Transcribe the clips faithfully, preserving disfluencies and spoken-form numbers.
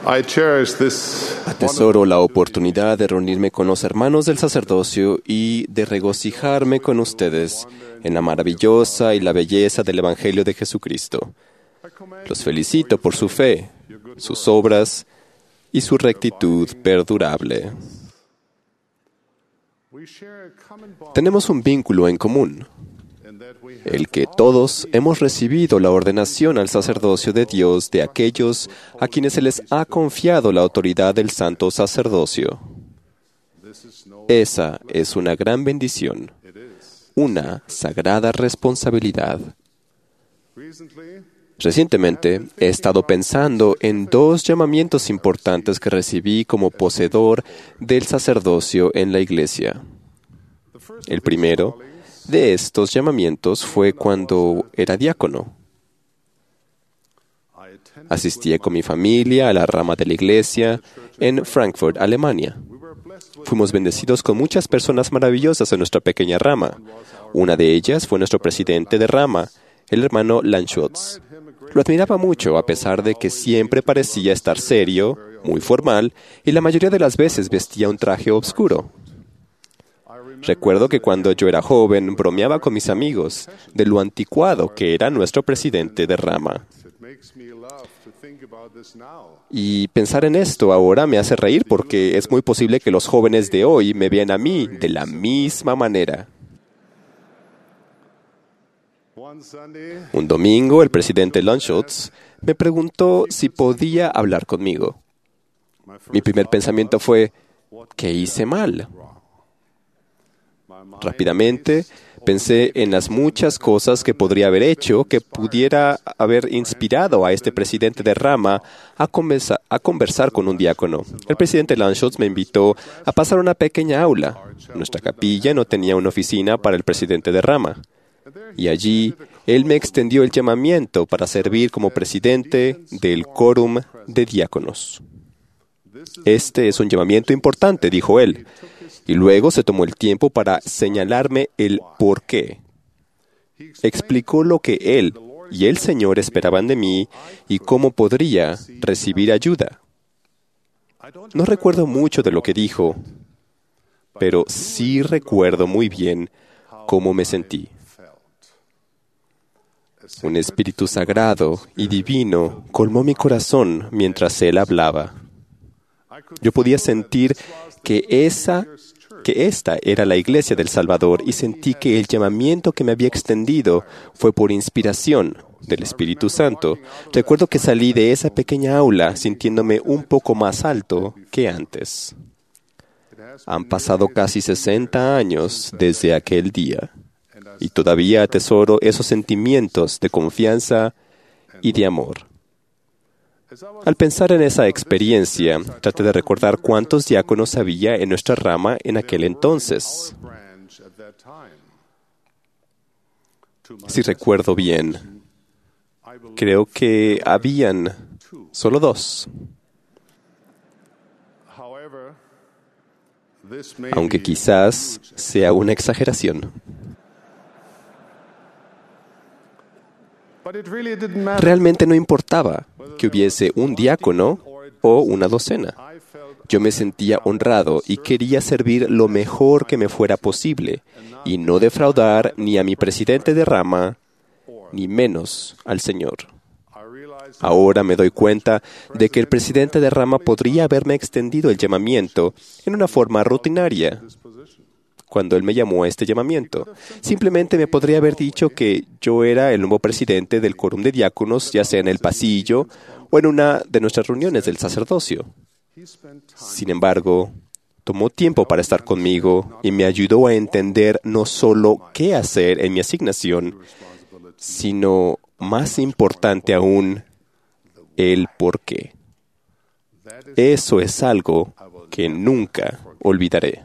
I cherish this Atesoro la oportunidad de reunirme con los hermanos del sacerdocio y de regocijarme con ustedes en la maravillosa y la belleza del Evangelio de Jesucristo. Los felicito por su fe, sus obras y su rectitud perdurable. Tenemos un vínculo en común, el que todos hemos recibido la ordenación al sacerdocio de Dios de aquellos a quienes se les ha confiado la autoridad del santo sacerdocio. Esa es una gran bendición, una sagrada responsabilidad. Recientemente he estado pensando en dos llamamientos importantes que recibí como poseedor del sacerdocio en la Iglesia. El primero de estos llamamientos fue cuando era diácono. Asistí con mi familia a la rama de la Iglesia en Frankfurt, Alemania. Fuimos bendecidos con muchas personas maravillosas en nuestra pequeña rama. Una de ellas fue nuestro presidente de rama, el hermano Landschutz. Lo admiraba mucho, a pesar de que siempre parecía estar serio, muy formal, y la mayoría de las veces vestía un traje oscuro. Recuerdo que cuando yo era joven, bromeaba con mis amigos de lo anticuado que era nuestro presidente de rama. Y pensar en esto ahora me hace reír porque es muy posible que los jóvenes de hoy me vean a mí de la misma manera. Un domingo, el presidente Landschutz me preguntó si podía hablar conmigo. Mi primer pensamiento fue, ¿qué hice mal? Rápidamente pensé en las muchas cosas que podría haber hecho que pudiera haber inspirado a este presidente de rama a conversar, a conversar con un diácono. El presidente Landschutz me invitó a pasar a una pequeña aula. Nuestra capilla no tenía una oficina para el presidente de rama. Y allí él me extendió el llamamiento para servir como presidente del quórum de diáconos. Este es un llamamiento importante, dijo él. Y luego se tomó el tiempo para señalarme el por qué. Explicó lo que él y el Señor esperaban de mí y cómo podría recibir ayuda. No recuerdo mucho de lo que dijo, pero sí recuerdo muy bien cómo me sentí. Un espíritu sagrado y divino colmó mi corazón mientras él hablaba. Yo podía sentir que esa, que esta era la Iglesia del Salvador y sentí que el llamamiento que me había extendido fue por inspiración del Espíritu Santo. Recuerdo que salí de esa pequeña aula sintiéndome un poco más alto que antes. Han pasado casi sesenta años desde aquel día y todavía atesoro esos sentimientos de confianza y de amor. Al pensar en esa experiencia, traté de recordar cuántos diáconos había en nuestra rama en aquel entonces. Si recuerdo bien, creo que habían solo dos. Aunque quizás sea una exageración. Realmente no importaba que hubiese un diácono o una docena. Yo me sentía honrado y quería servir lo mejor que me fuera posible y no defraudar ni a mi presidente de rama, ni menos al Señor. Ahora me doy cuenta de que el presidente de rama podría haberme extendido el llamamiento en una forma rutinaria. Cuando él me llamó a este llamamiento, simplemente me podría haber dicho que yo era el nuevo presidente del quórum de diáconos, ya sea en el pasillo o en una de nuestras reuniones del sacerdocio. Sin embargo, tomó tiempo para estar conmigo y me ayudó a entender no solo qué hacer en mi asignación, sino, más importante aún, el por qué. Eso es algo que nunca olvidaré.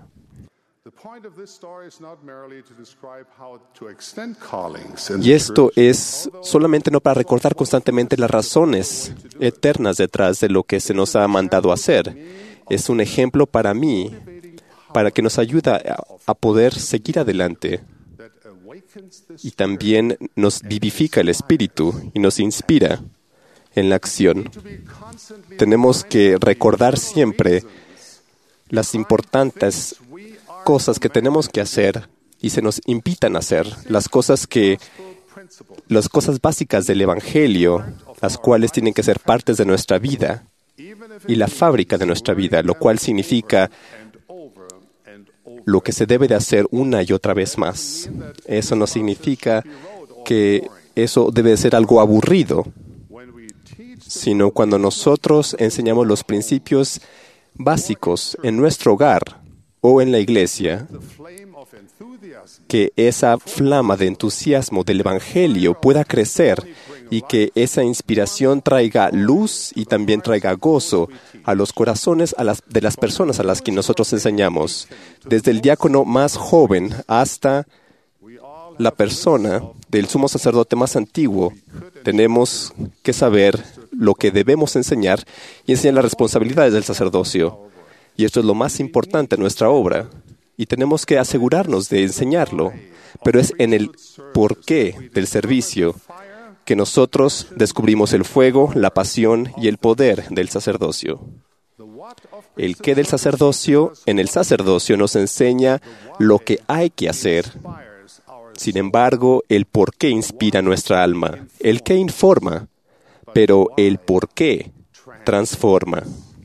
Y esto es solamente no para recordar constantemente las razones eternas detrás de lo que se nos ha mandado a hacer. Es un ejemplo para mí, para que nos ayuda a, a poder seguir adelante. Y también nos vivifica el espíritu y nos inspira en la acción. Tenemos que recordar siempre las importantes cosas que tenemos que hacer y se nos invitan a hacer, las cosas que, las cosas básicas del Evangelio, las cuales tienen que ser partes de nuestra vida y la fábrica de nuestra vida, lo cual significa lo que se debe de hacer una y otra vez más. Eso no significa que eso debe de ser algo aburrido, sino cuando nosotros enseñamos los principios básicos en nuestro hogar o en la iglesia, que esa flama de entusiasmo del Evangelio pueda crecer y que esa inspiración traiga luz y también traiga gozo a los corazones a las, de las personas a las que nosotros enseñamos, desde el diácono más joven hasta la persona del sumo sacerdote más antiguo. Tenemos que saber lo que debemos enseñar y enseñar las responsabilidades del sacerdocio. Y esto es lo más importante en nuestra obra. Y tenemos que asegurarnos de enseñarlo. Pero es en el porqué del servicio que nosotros descubrimos el fuego, la pasión y el poder del sacerdocio. El qué del sacerdocio en el sacerdocio nos enseña lo que hay que hacer. Sin embargo, el por qué inspira nuestra alma. El qué informa, pero el por qué transforma.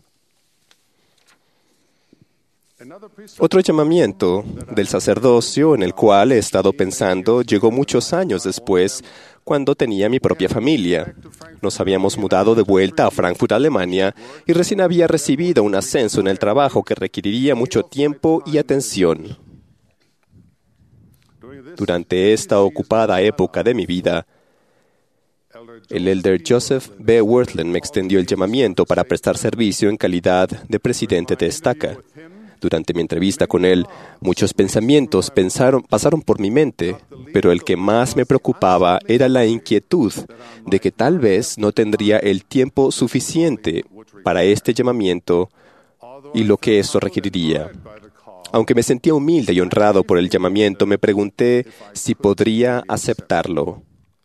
Otro llamamiento del sacerdocio en el cual he estado pensando llegó muchos años después, cuando tenía mi propia familia. Nos habíamos mudado de vuelta a Frankfurt, Alemania, y recién había recibido un ascenso en el trabajo que requeriría mucho tiempo y atención. Durante esta ocupada época de mi vida, el elder Joseph B. Wirthlin me extendió el llamamiento para prestar servicio en calidad de presidente de Estaca. Durante mi entrevista con él, muchos pensamientos pensaron, pasaron por mi mente, pero el que más me preocupaba era la inquietud de que tal vez no tendría el tiempo suficiente para este llamamiento y lo que eso requeriría. Aunque me sentía humilde y honrado por el llamamiento, me pregunté si podría aceptarlo.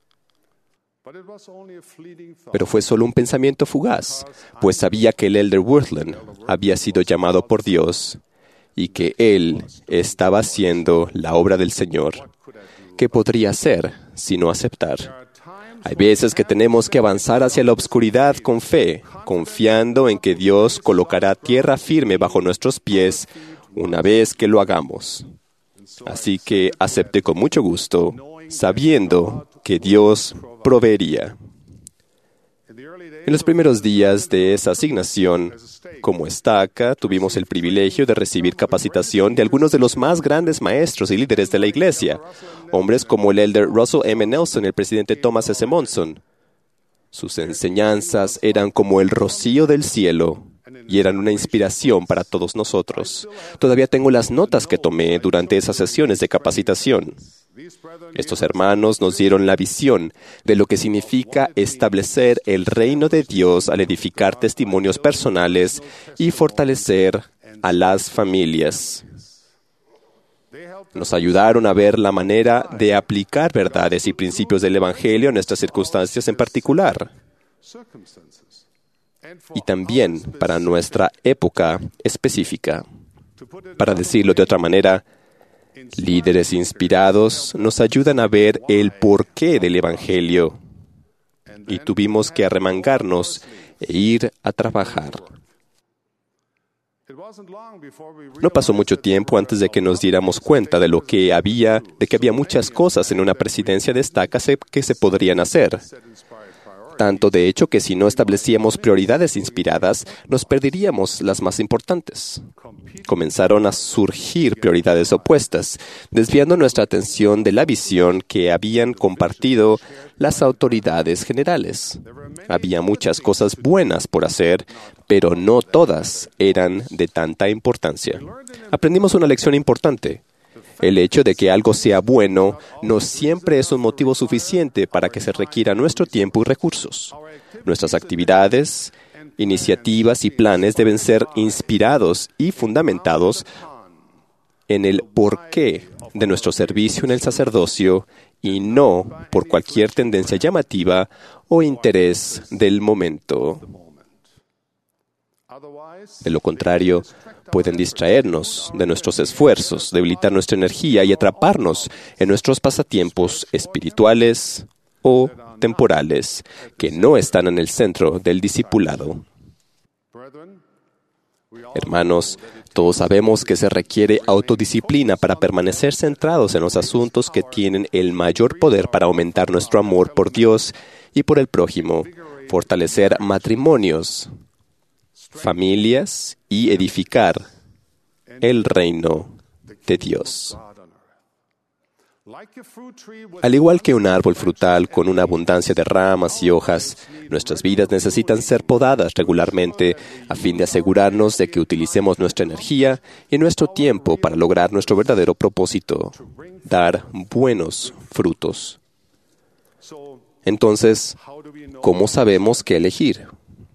Pero fue solo un pensamiento fugaz, pues sabía que el elder Wirthlin había sido llamado por Dios y que él estaba haciendo la obra del Señor. ¿Qué podría hacer sino aceptar? Hay veces que tenemos que avanzar hacia la oscuridad con fe, confiando en que Dios colocará tierra firme bajo nuestros pies una vez que lo hagamos. Así que acepté con mucho gusto, sabiendo que Dios proveería. En los primeros días de esa asignación, como estaca, tuvimos el privilegio de recibir capacitación de algunos de los más grandes maestros y líderes de la Iglesia, hombres como el elder Russell M. Nelson y el presidente Thomas S. Monson. Sus enseñanzas eran como el rocío del cielo y eran una inspiración para todos nosotros. Todavía tengo las notas que tomé durante esas sesiones de capacitación. Estos hermanos nos dieron la visión de lo que significa establecer el reino de Dios al edificar testimonios personales y fortalecer a las familias. Nos ayudaron a ver la manera de aplicar verdades y principios del Evangelio en nuestras circunstancias en particular. Y también para nuestra época específica. Para decirlo de otra manera, líderes inspirados nos ayudan a ver el porqué del Evangelio y tuvimos que arremangarnos e ir a trabajar. No pasó mucho tiempo antes de que nos diéramos cuenta de lo que había, de que había muchas cosas en una presidencia de Estaca que se podrían hacer. Tanto de hecho que si no establecíamos prioridades inspiradas, nos perderíamos las más importantes. Comenzaron a surgir prioridades opuestas, desviando nuestra atención de la visión que habían compartido las autoridades generales. Había muchas cosas buenas por hacer, pero no todas eran de tanta importancia. Aprendimos una lección importante. El hecho de que algo sea bueno no siempre es un motivo suficiente para que se requiera nuestro tiempo y recursos. Nuestras actividades, iniciativas y planes deben ser inspirados y fundamentados en el porqué de nuestro servicio en el sacerdocio y no por cualquier tendencia llamativa o interés del momento. De lo contrario, pueden distraernos de nuestros esfuerzos, debilitar nuestra energía y atraparnos en nuestros pasatiempos espirituales o temporales que no están en el centro del discipulado. Hermanos, todos sabemos que se requiere autodisciplina para permanecer centrados en los asuntos que tienen el mayor poder para aumentar nuestro amor por Dios y por el prójimo, fortalecer matrimonios, familias y edificar el reino de Dios. Al igual que un árbol frutal con una abundancia de ramas y hojas, nuestras vidas necesitan ser podadas regularmente a fin de asegurarnos de que utilicemos nuestra energía y nuestro tiempo para lograr nuestro verdadero propósito, dar buenos frutos. Entonces, ¿cómo sabemos qué elegir?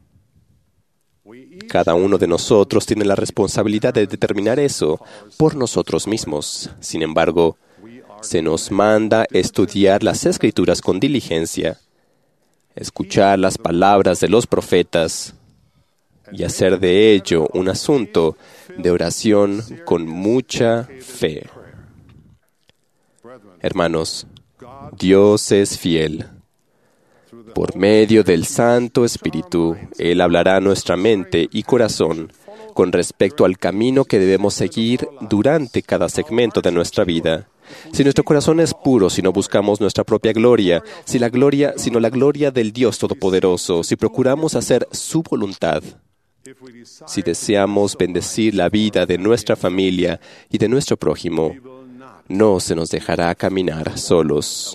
Cada uno de nosotros tiene la responsabilidad de determinar eso por nosotros mismos. Sin embargo, se nos manda estudiar las Escrituras con diligencia, escuchar las palabras de los profetas y hacer de ello un asunto de oración con mucha fe. Hermanos, Dios es fiel. Por medio del Santo Espíritu, Él hablará a nuestra mente y corazón con respecto al camino que debemos seguir durante cada segmento de nuestra vida. Si nuestro corazón es puro, si no buscamos nuestra propia gloria, si la gloria, sino la gloria del Dios Todopoderoso, si procuramos hacer su voluntad, si deseamos bendecir la vida de nuestra familia y de nuestro prójimo, no se nos dejará caminar solos.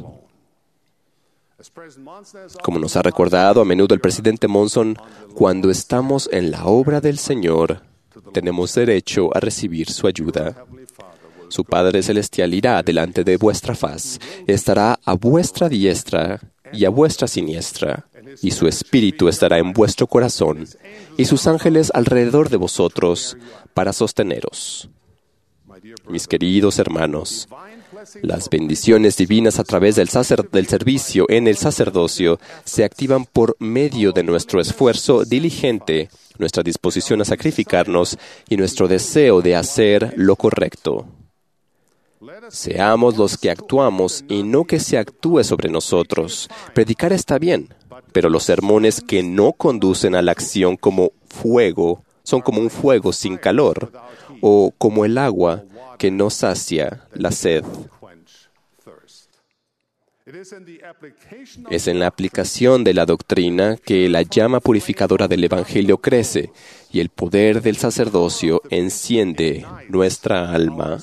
Como nos ha recordado a menudo el presidente Monson, cuando estamos en la obra del Señor, tenemos derecho a recibir su ayuda. Su Padre Celestial irá delante de vuestra faz, estará a vuestra diestra y a vuestra siniestra, y su Espíritu estará en vuestro corazón, y sus ángeles alrededor de vosotros para sosteneros. Mis queridos hermanos, las bendiciones divinas a través del, sacer- del servicio en el sacerdocio se activan por medio de nuestro esfuerzo diligente, nuestra disposición a sacrificarnos y nuestro deseo de hacer lo correcto. Seamos los que actuamos y no que se actúe sobre nosotros. Predicar está bien, pero los sermones que no conducen a la acción como fuego son como un fuego sin calor o como el agua que no sacia la sed. Es en la aplicación de la doctrina que la llama purificadora del Evangelio crece y el poder del sacerdocio enciende nuestra alma.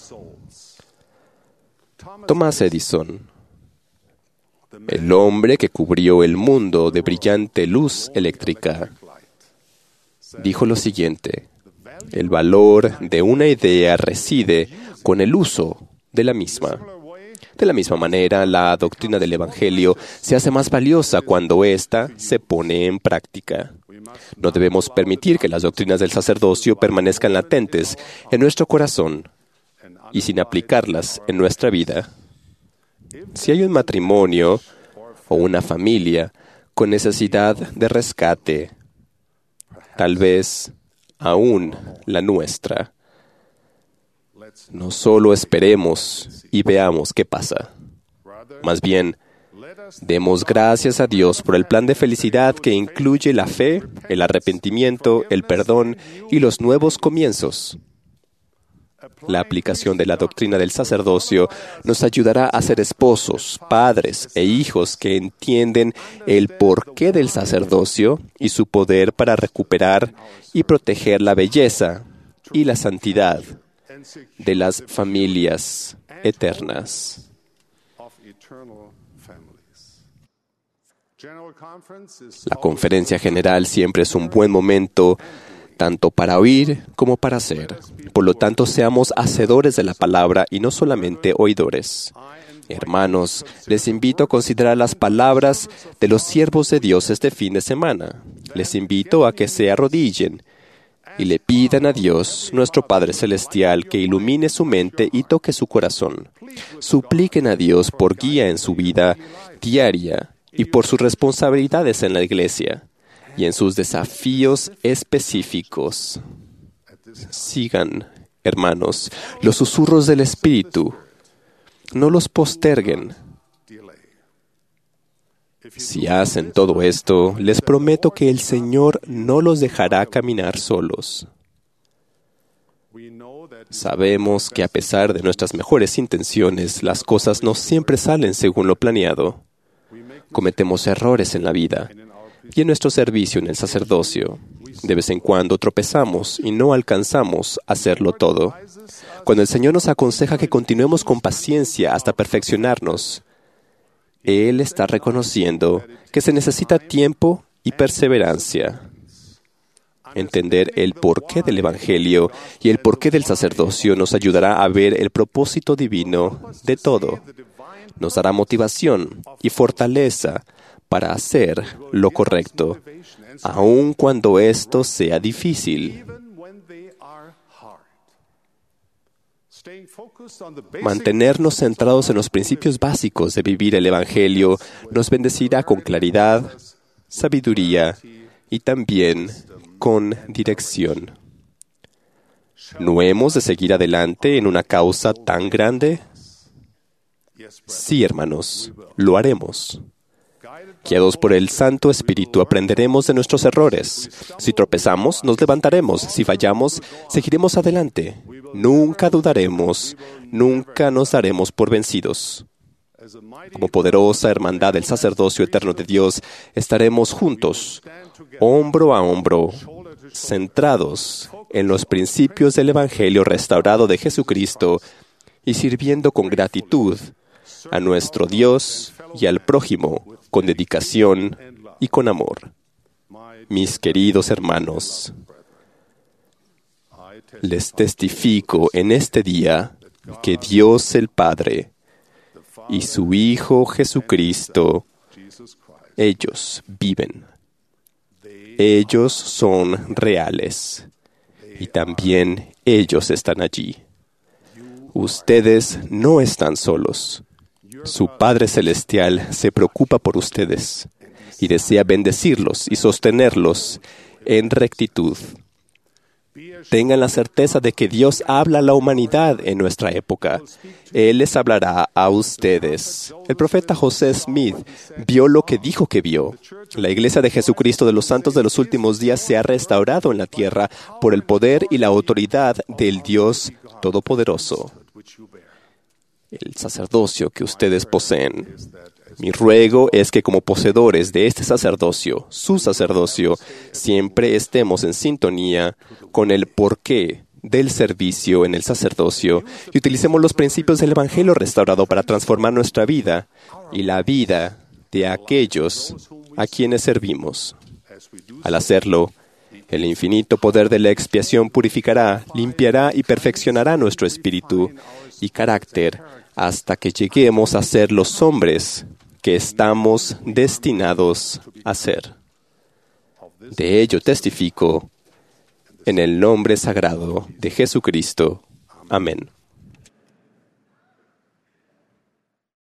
Thomas Edison, el hombre que cubrió el mundo de brillante luz eléctrica, dijo lo siguiente: el valor de una idea reside con el uso de la misma. De la misma manera, la doctrina del Evangelio se hace más valiosa cuando ésta se pone en práctica. No debemos permitir que las doctrinas del sacerdocio permanezcan latentes en nuestro corazón y sin aplicarlas en nuestra vida. Si hay un matrimonio o una familia con necesidad de rescate, tal vez aún la nuestra, no solo esperemos y veamos qué pasa. Más bien, demos gracias a Dios por el plan de felicidad que incluye la fe, el arrepentimiento, el perdón y los nuevos comienzos. La aplicación de la doctrina del sacerdocio nos ayudará a ser esposos, padres e hijos que entienden el porqué del sacerdocio y su poder para recuperar y proteger la belleza y la santidad de las familias eternas. La conferencia general siempre es un buen momento tanto para oír como para hacer. Por lo tanto, seamos hacedores de la palabra y no solamente oidores. Hermanos, les invito a considerar las palabras de los siervos de Dios este fin de semana. Les invito a que se arrodillen y le pidan a Dios, nuestro Padre Celestial, que ilumine su mente y toque su corazón. Supliquen a Dios por guía en su vida diaria y por sus responsabilidades en la Iglesia y en sus desafíos específicos. Sigan, hermanos, los susurros del Espíritu. No los posterguen. Si hacen todo esto, les prometo que el Señor no los dejará caminar solos. Sabemos que a pesar de nuestras mejores intenciones, las cosas no siempre salen según lo planeado. Cometemos errores en la vida y en nuestro servicio en el sacerdocio. De vez en cuando tropezamos y no alcanzamos a hacerlo todo. Cuando el Señor nos aconseja que continuemos con paciencia hasta perfeccionarnos, Él está reconociendo que se necesita tiempo y perseverancia. Entender el porqué del Evangelio y el porqué del sacerdocio nos ayudará a ver el propósito divino de todo. Nos dará motivación y fortaleza para hacer lo correcto, aun cuando esto sea difícil. Mantenernos centrados en los principios básicos de vivir el Evangelio nos bendecirá con claridad, sabiduría y también con dirección. ¿No hemos de seguir adelante en una causa tan grande? Sí, hermanos, lo haremos. Guiados por el Santo Espíritu, aprenderemos de nuestros errores. Si tropezamos, nos levantaremos. Si fallamos, seguiremos adelante. Nunca dudaremos, nunca nos daremos por vencidos. Como poderosa hermandad del sacerdocio eterno de Dios, estaremos juntos, hombro a hombro, centrados en los principios del Evangelio restaurado de Jesucristo y sirviendo con gratitud a nuestro Dios y al prójimo, con dedicación y con amor. Mis queridos hermanos, les testifico en este día que Dios el Padre y su Hijo Jesucristo, ellos viven. Ellos son reales y también ellos están allí. Ustedes no están solos. Su Padre Celestial se preocupa por ustedes y desea bendecirlos y sostenerlos en rectitud. Tengan la certeza de que Dios habla a la humanidad en nuestra época. Él les hablará a ustedes. El profeta José Smith vio lo que dijo que vio. La Iglesia de Jesucristo de los Santos de los Últimos Días se ha restaurado en la tierra por el poder y la autoridad del Dios Todopoderoso. El sacerdocio que ustedes poseen. Mi ruego es que como poseedores de este sacerdocio, su sacerdocio, siempre estemos en sintonía con el porqué del servicio en el sacerdocio y utilicemos los principios del Evangelio restaurado para transformar nuestra vida y la vida de aquellos a quienes servimos. Al hacerlo, el infinito poder de la expiación purificará, limpiará y perfeccionará nuestro espíritu y carácter hasta que lleguemos a ser los hombres que estamos destinados a ser. De ello testifico en el nombre sagrado de Jesucristo. Amén.